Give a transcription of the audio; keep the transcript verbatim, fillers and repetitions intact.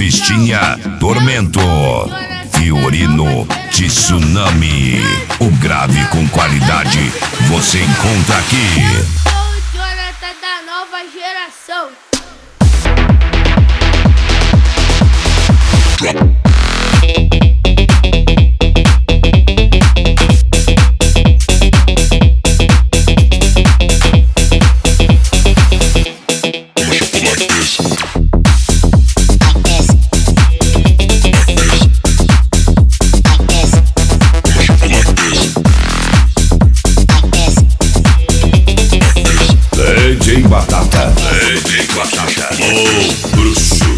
Pistinha Tormento, Fiorino Tsunami. O grave com qualidade você encontra aqui. Sou o Jonathan da nova geração. D J Batata, D J Batata, oh, bruxo.